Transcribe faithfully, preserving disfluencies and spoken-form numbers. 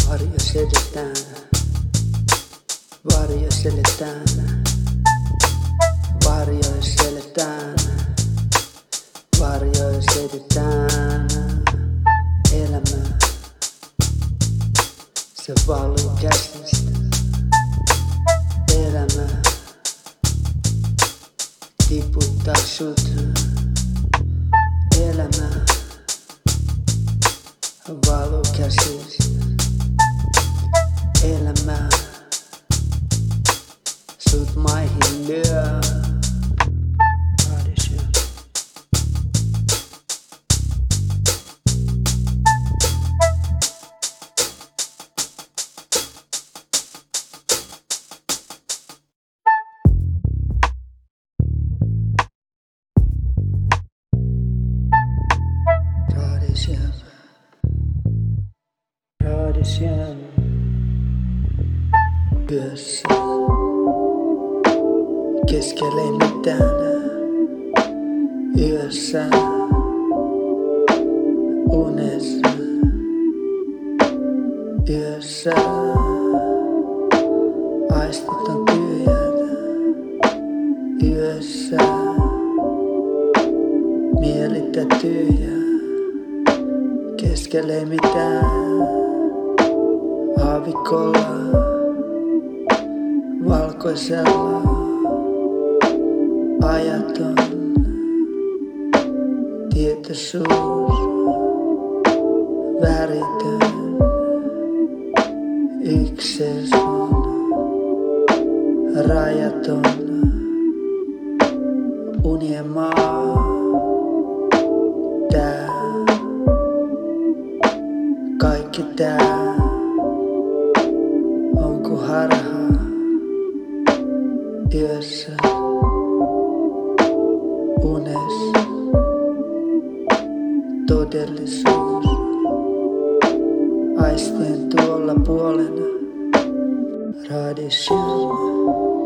Varjossa edetään, varjossa eletään, varjoissa eletään, varjoissa edetään. Elämä, se valuu käsistä. Elämä tiputtaa sut. Elämä valuu käsistä. Elämä sut maihin lyö. Raadisjärv yössä keskellä ei mitään. Yössä unessa. Yössä aistit on tyhjät. Yössä mielitä tyhjää. Keskellä ei mitään. Aavikolla, valkoisella, ajaton tietoisuus, väritön, ykses on rajaton, unien maa, tää, kaikki tää. Onko harhaa yössä, unessa, todellisuus, aistien tuolla puolena, raadisjärv.